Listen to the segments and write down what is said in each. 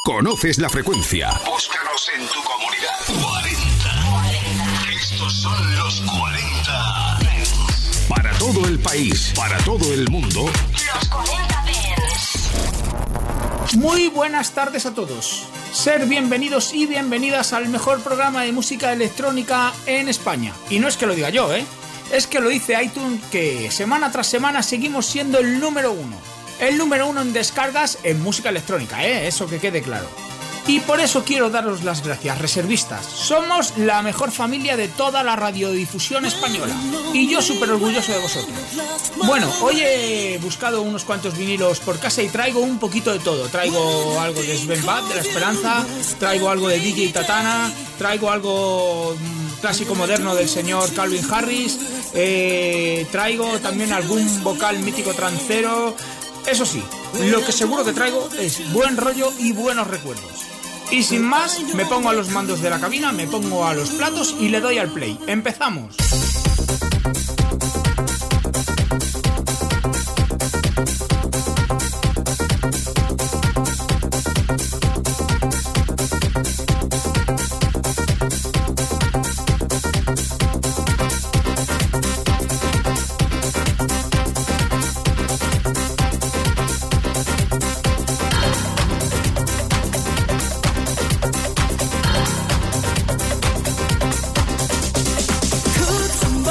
Conoces la frecuencia. Búscanos en tu comunidad. 40. Estos son los 40. Para todo el país, para todo el mundo. Los 40 Dance. Muy buenas tardes a todos. Ser bienvenidos y bienvenidas al mejor programa de música electrónica en España. Y no es que lo diga yo, es que lo dice iTunes, que semana tras semana seguimos siendo el número uno. El número uno en descargas en música electrónica, eso que quede claro. Y por eso quiero daros las gracias, reservistas. Somos la mejor familia de toda la radiodifusión española. Y yo súper orgulloso de vosotros. Bueno, hoy he buscado unos cuantos vinilos por casa y traigo un poquito de todo. Traigo algo de Sven Bad, de La Esperanza. Traigo algo de DJ Tatana. Traigo algo clásico moderno del señor Calvin Harris. Traigo también algún vocal mítico trancero. Eso sí, lo que seguro que traigo es buen rollo y buenos recuerdos. Y sin más, me pongo a los mandos de la cabina, me pongo a los platos y le doy al play. ¡Empezamos! Could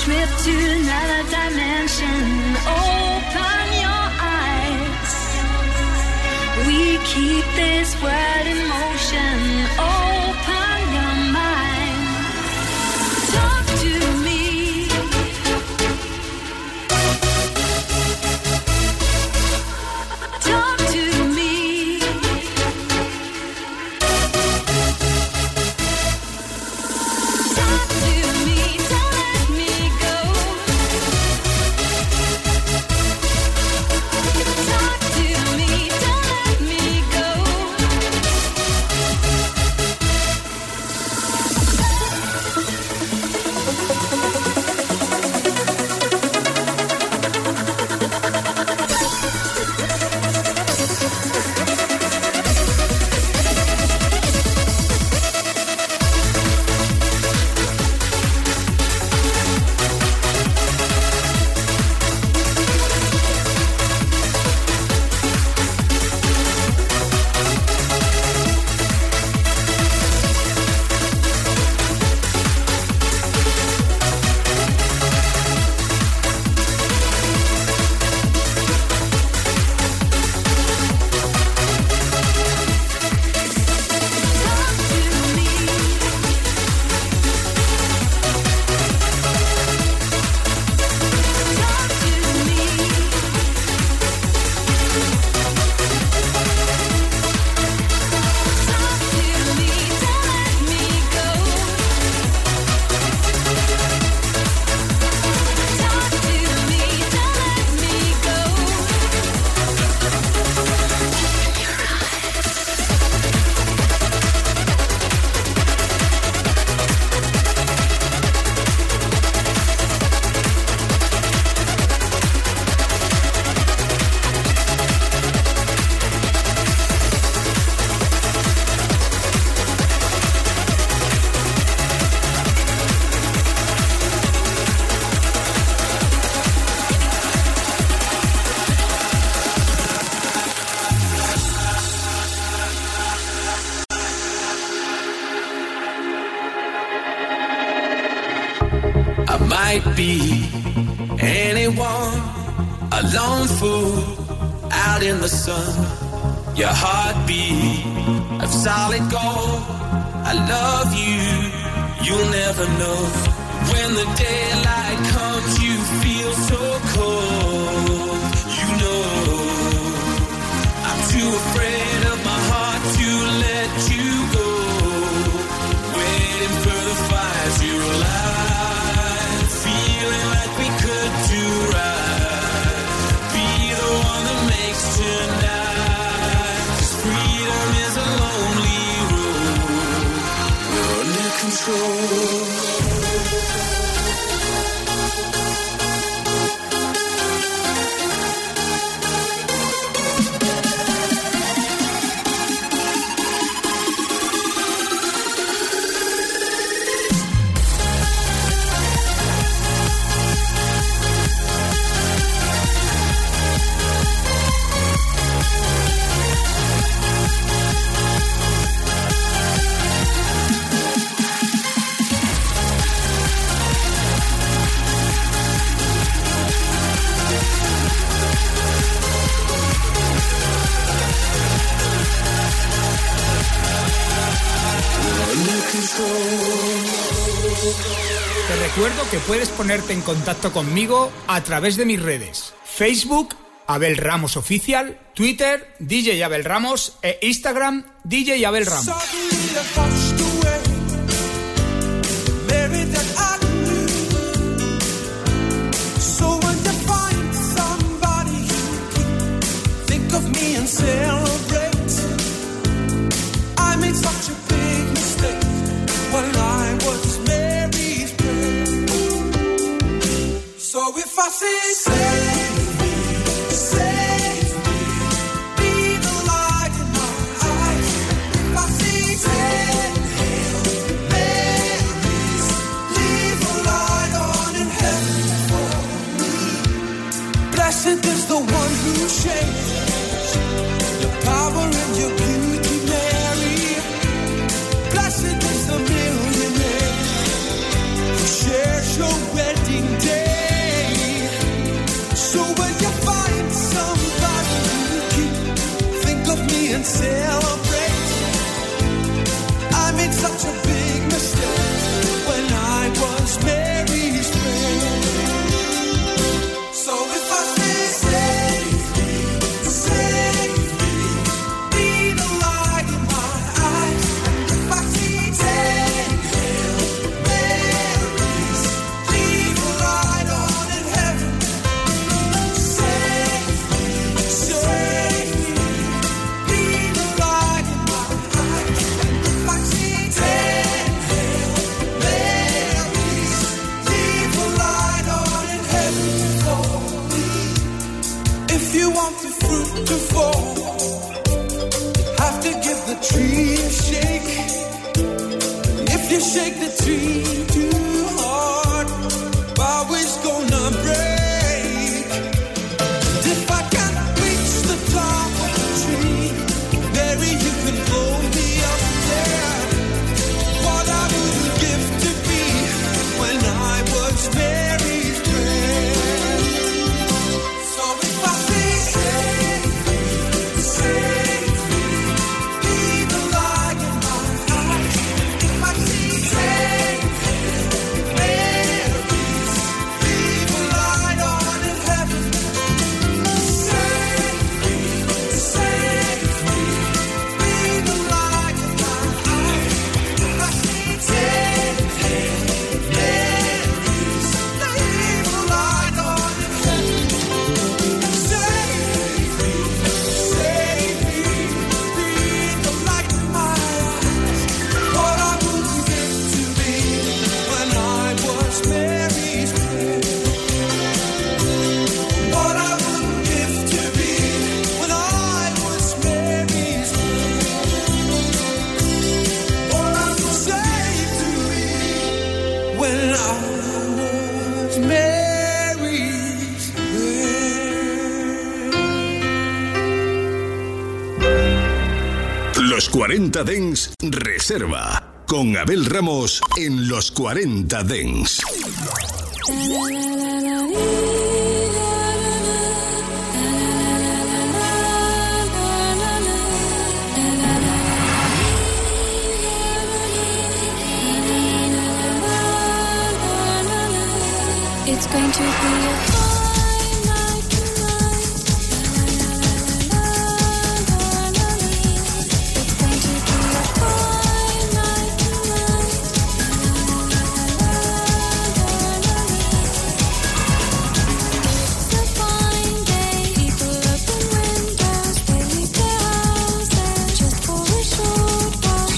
trip to another dimension. Open your eyes. We keep this world in motion. Open your mind. Talk to me. Talk to me. Talk to me. Don't let me go. Talk to me. Don't let me go. I might be anyone, a lone fool out in the sun. Your heartbeat of solid gold. I love you, you'll never know. When the daylight comes, you feel so cold. You know, I'm too afraid of my heart to let you go. Waiting for the fire to alive, feeling like we could do right. Be the one that makes tonight. 'Cause freedom is a lonely road. We're under control. Te recuerdo que puedes ponerte en contacto conmigo a través de mis redes: Facebook, Abel Ramos Oficial, Twitter, DJ Abel Ramos e Instagram, DJ Abel Ramos. So if I say save me, be the light in my eyes. If I say save memories, leave a light on in heaven for me. Blessed is the one who shares your power and your beauty, Mary. Blessed is the millionaire who shares your wedding. shake the tree too hard, bough is gonna break. And if I can't reach the top of the tree, Mary, you can blow me up there. What I wouldn't give to be when I was Mary's friend. So if I say, save me, be the light in my eyes. If I say, save Mary's, be the light on in heaven. Save me, be the light in my eyes. If I say, save Mary's, be the light on in heaven. Save me, be the light in my eyes. What I wouldn't give to be when I was Mary's friend. What I wouldn't give to be when I was Mary's friend. What I would say to me when I was Mary's friend. Los 40 Dents Reserva. Con Abel Ramos en los 40 Dents. It's going to be a fine night tonight. It's going to be a fine night tonight. It's a fine day. People open windows, they leave their houses just for a short while.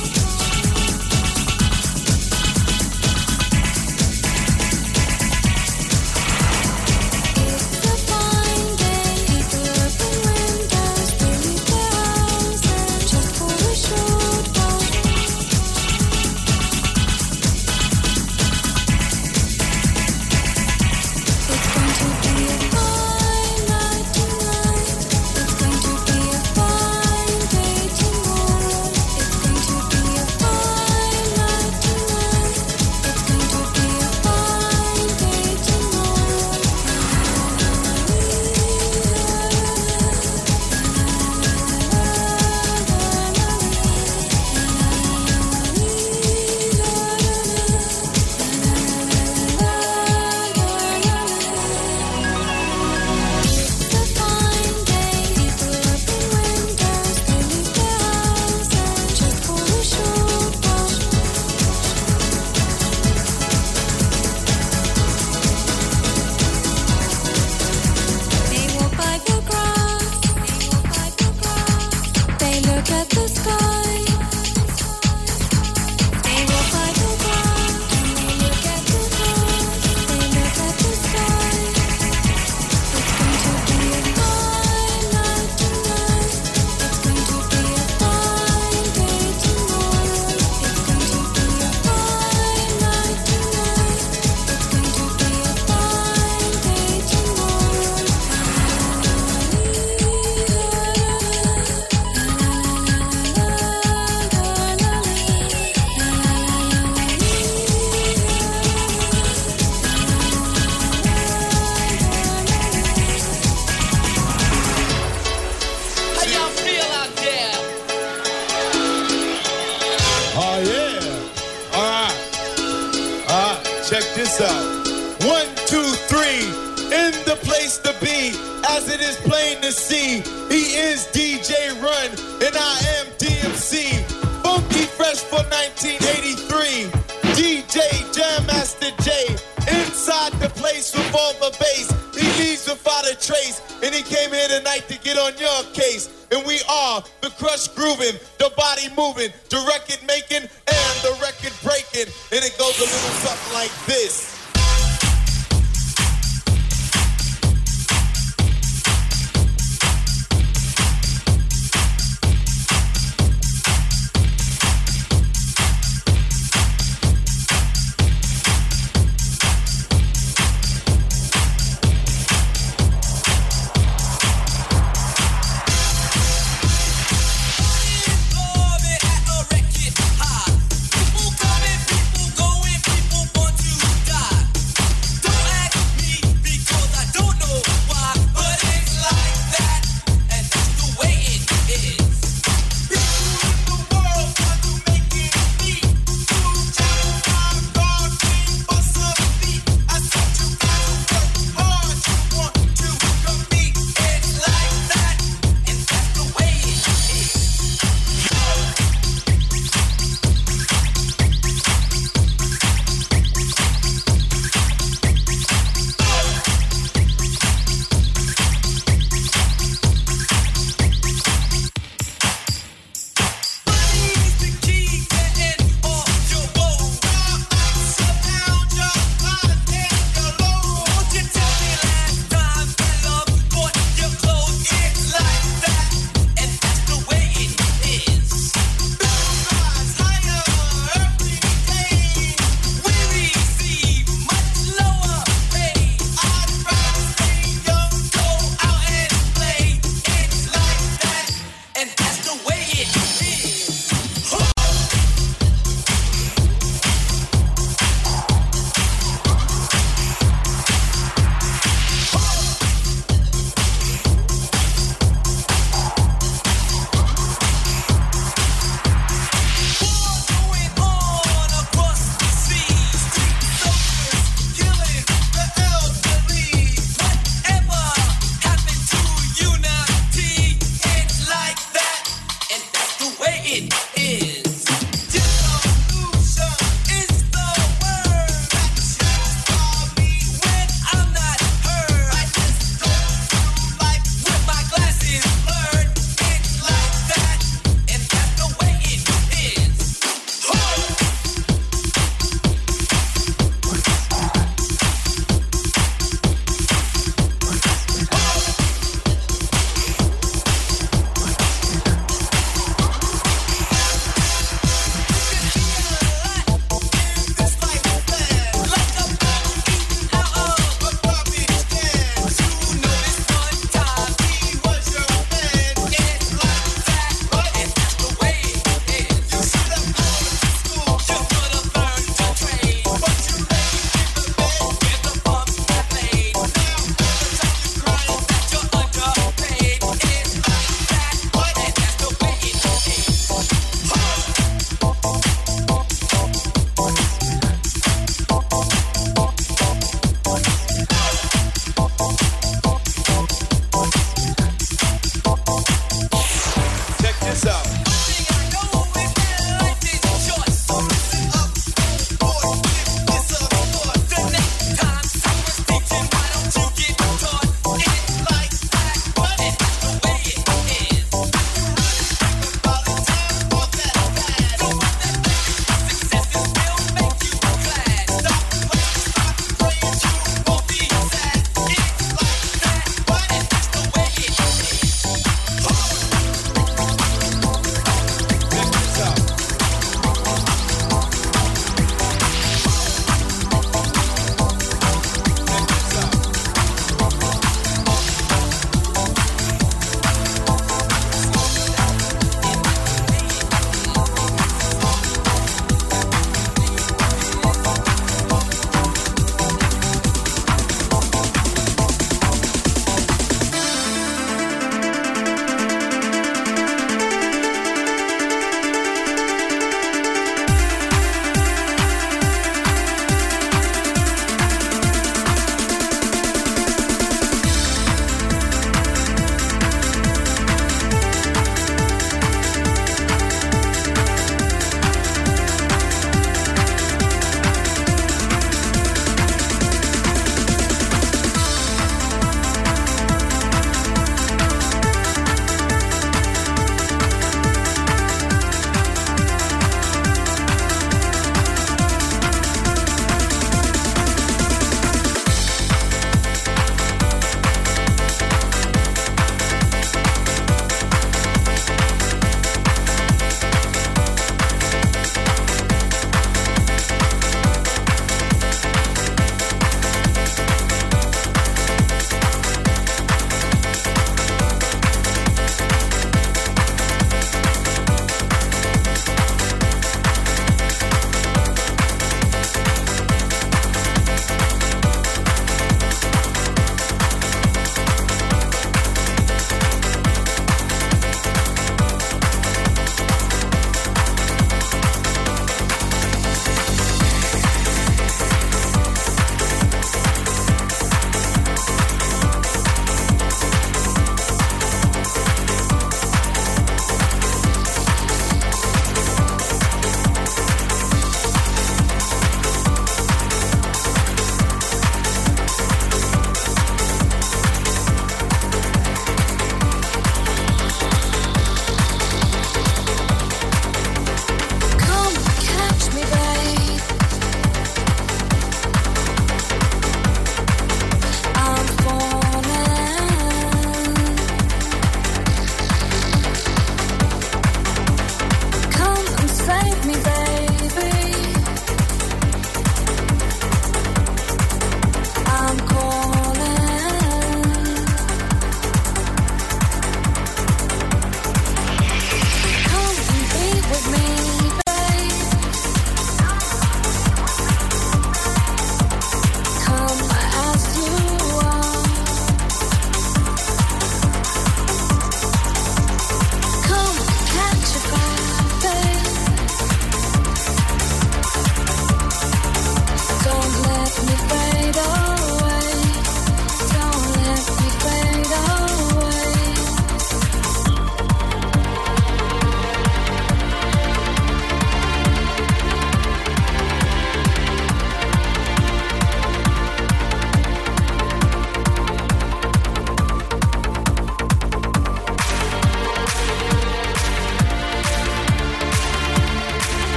Check this out. 1, 2, 3, in the place to be, as it is plain to see. He is DJ Run, and I am DMC. Funky Fresh for 1983. DJ Jam Master J, inside the place with all the bass. He leaves without a trace, and he came here tonight to get on your case. And we are the crush grooving, the body moving, the record making, and the record breaking. And it goes a little something like this.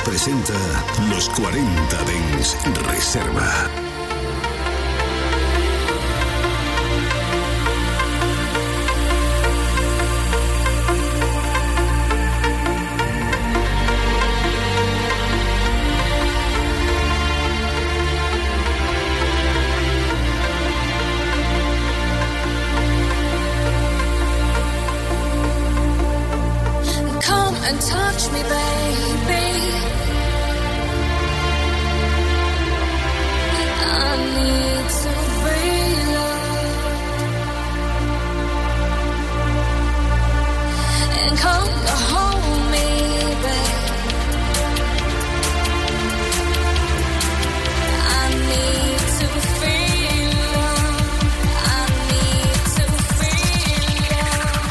presenta los 40 Dance Reserva. And touch me, baby. I need to be loved. And come to hold me, babe. I need to feel love. I need to feel love.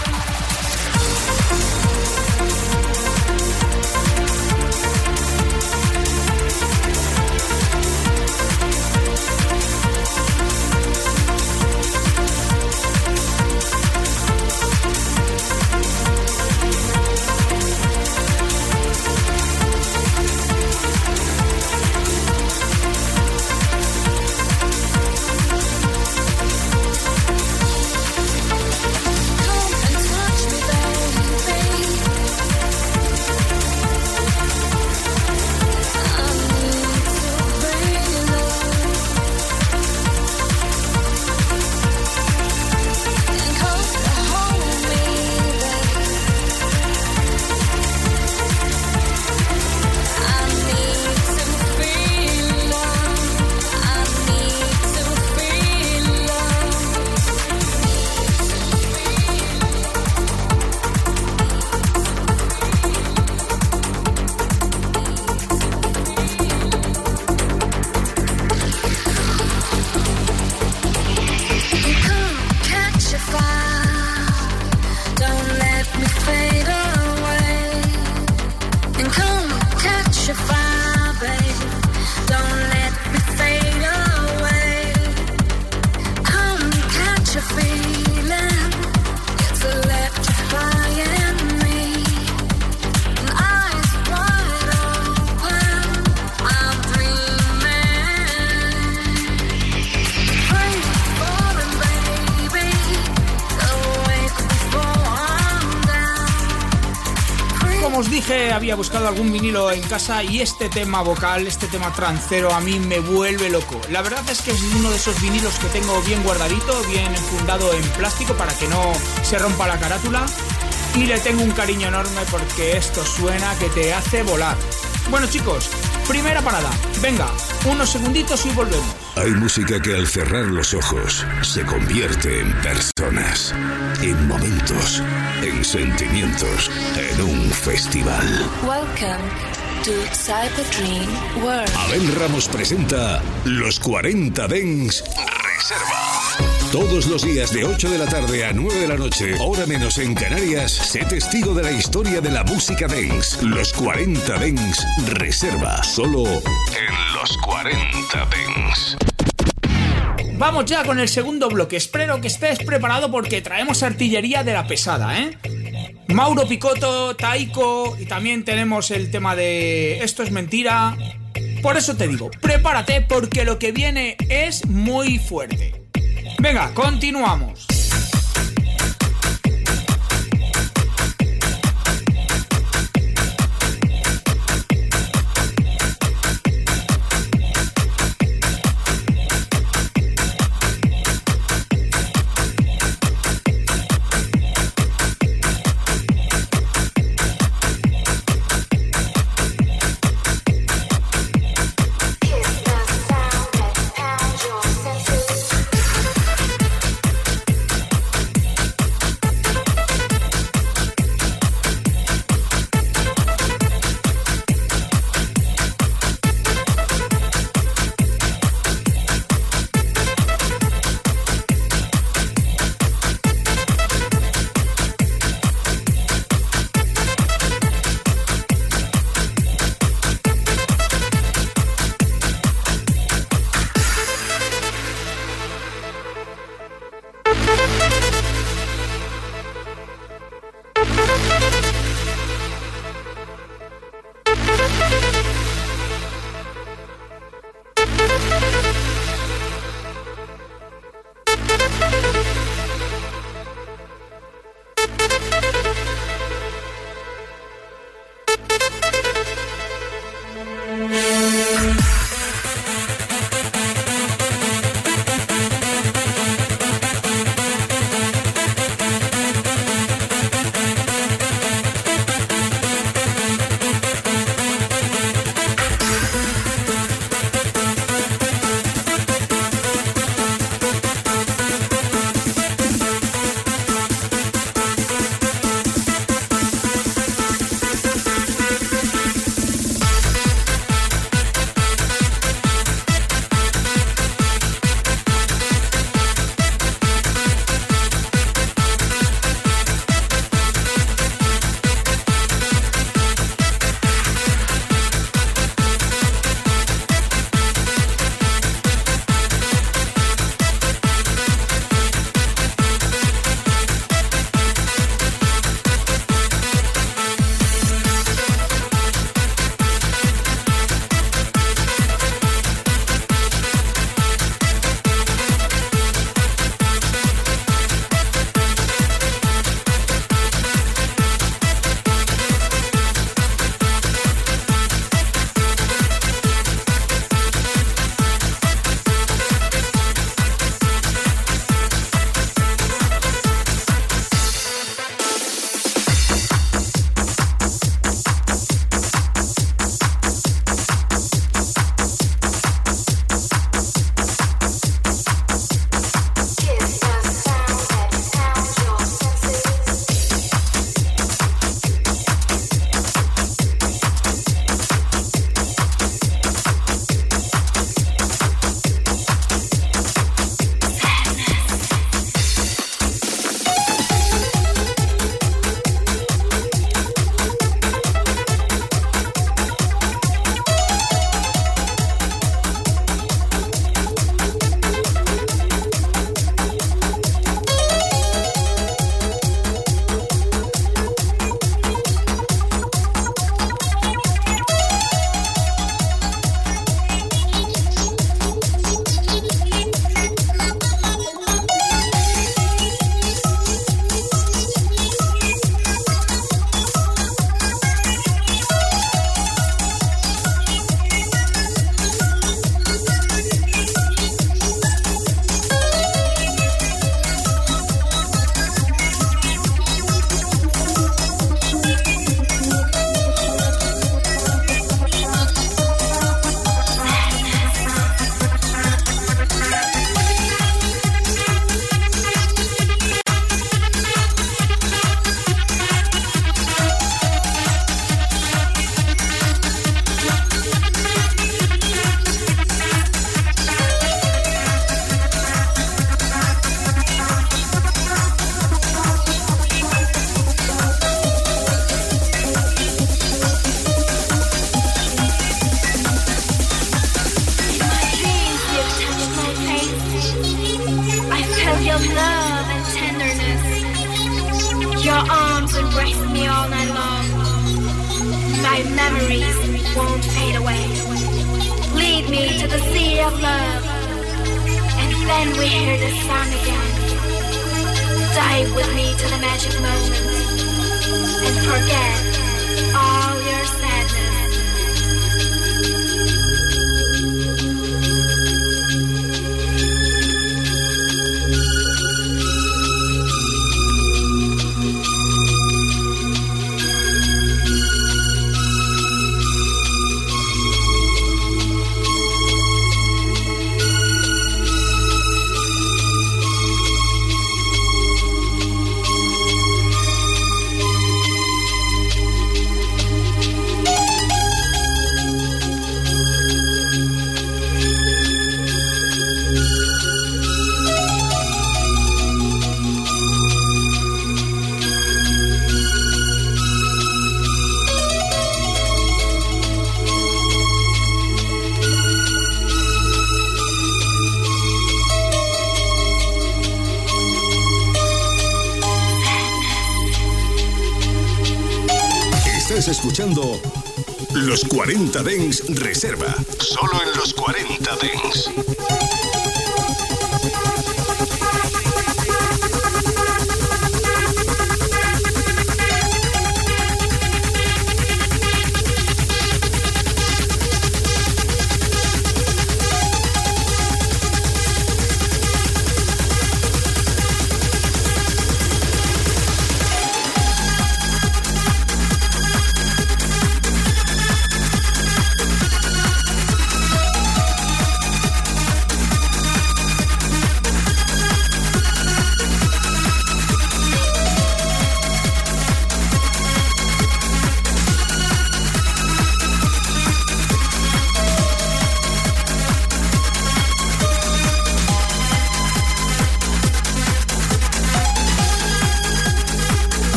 Os dije, había buscado algún vinilo en casa y este tema vocal, este tema trancero a mí me vuelve loco. La verdad es que es uno de esos vinilos que tengo bien guardadito, bien enfundado en plástico para que no se rompa la carátula, y le tengo un cariño enorme porque esto suena que te hace volar. Bueno, chicos, primera parada. Venga, unos segunditos y volvemos. Hay música que al cerrar los ojos se convierte en personas, en momentos, en sentimientos, en un festival. Welcome to Cyber World. Abel Ramos presenta los 40 Dance Reserva. Todos los días de 8 de la tarde a 9 de la noche, hora menos en Canarias, sé testigo de la historia de la música dance. Los 40 Dance Reserva, solo en los 40 Dance. Vamos ya con el segundo bloque. Espero que estés preparado porque traemos artillería de la pesada, ¿eh? Mauro Picotto, Taiko, y también tenemos el tema de Esto es mentira. Por eso te digo, prepárate porque lo que viene es muy fuerte. Venga, continuamos. Your arms embrace me all night long. My memories won't fade away. Lead me to the sea of love, and then we hear the song again. Dive with me to the magic moment, and forget all your sadness. Estás escuchando Los 40 Dents Reserva. Solo en Los 40 Dents.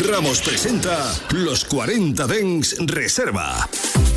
Ramos presenta los 40 Dents Reserva.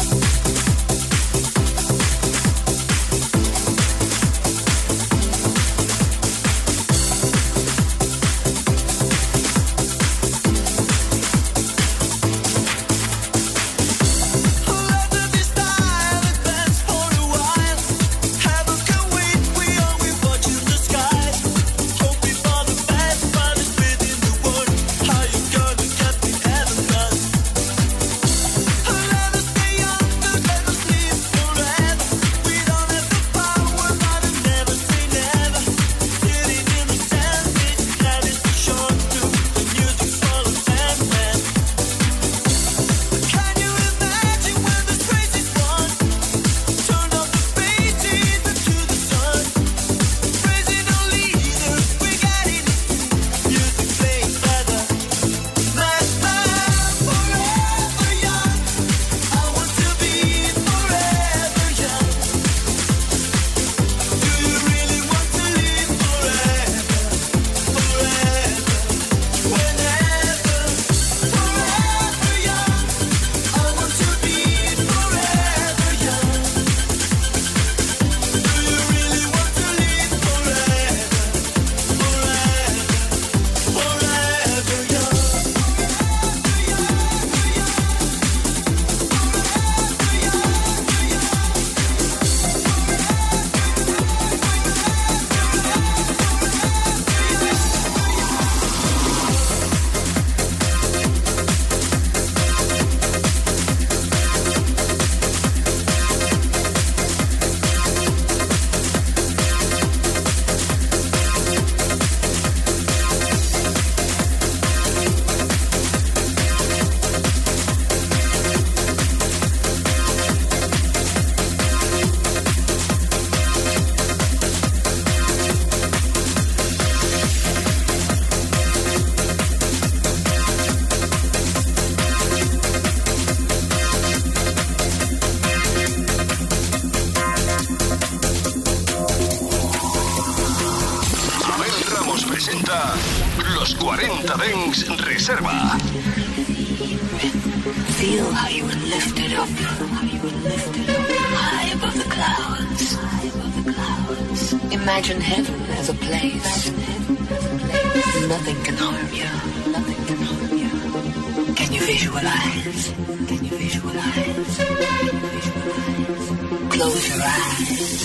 Los 40 Dents Reserva. Feel how you were lifted up, high above the clouds. Imagine heaven as a place. Nothing can harm you. Can you visualize? Close your eyes.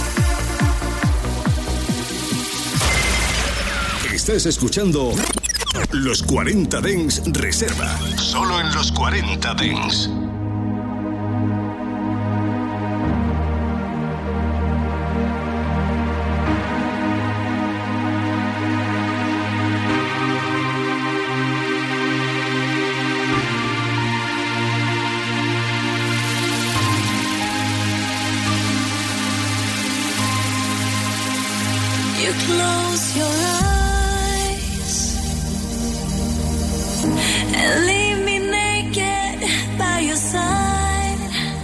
Estás escuchando Los 40 Dance Reserva. Solo en los 40 Dance. You close your eyes and leave me naked by your side.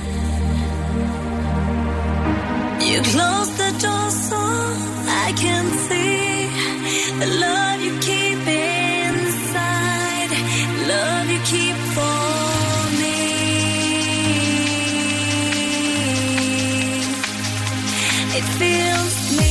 You close the door so I can see the love you keep inside, love you keep for me. It fills me.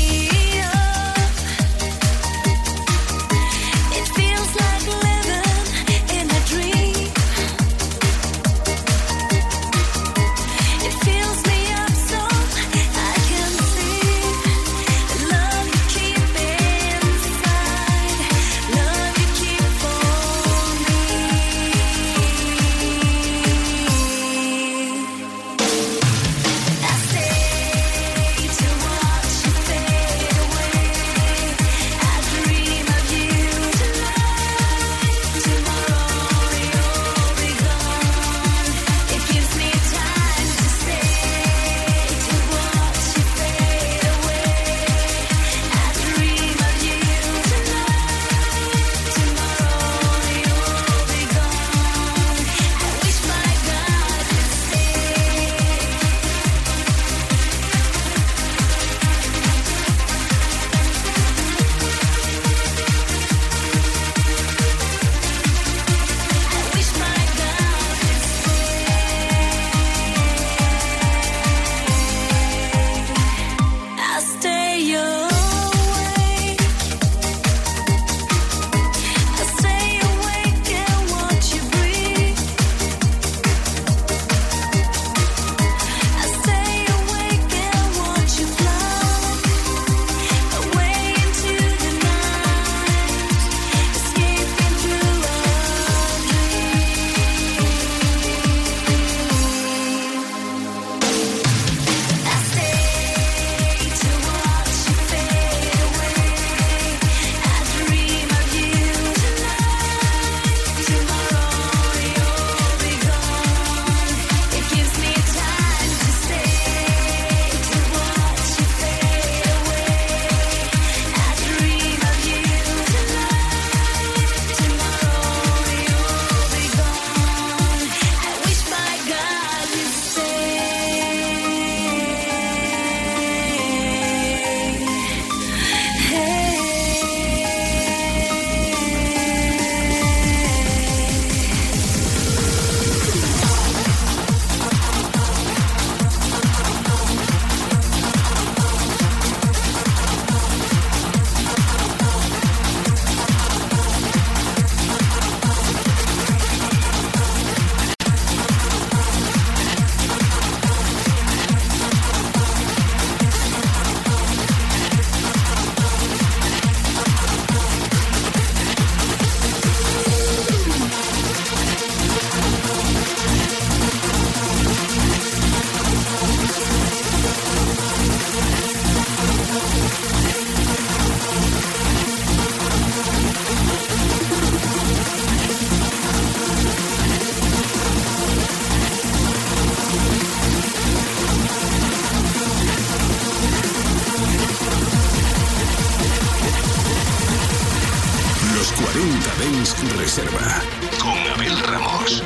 Reserva con Abel Ramos.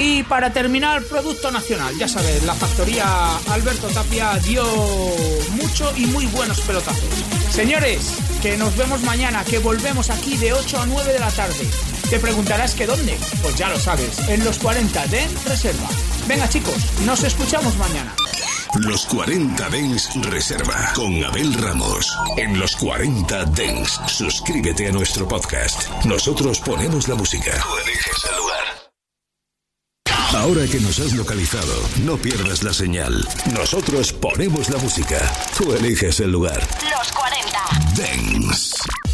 Y para terminar, producto nacional. Ya sabes, la factoría Alberto Tapia dio mucho y muy buenos pelotazos. Señores, que nos vemos mañana, que volvemos aquí de 8 a 9 de la tarde. Te preguntarás que dónde. Pues ya lo sabes, en los 40 Dance Reserva. Venga chicos, nos escuchamos mañana. Los 40 Dance Reserva con Abel Ramos. En los 40 Dance, suscríbete a nuestro podcast. Nosotros ponemos la música. Tú eliges el lugar. Ahora que nos has localizado, no pierdas la señal. Nosotros ponemos la música. Tú eliges el lugar. Los 40 Dance.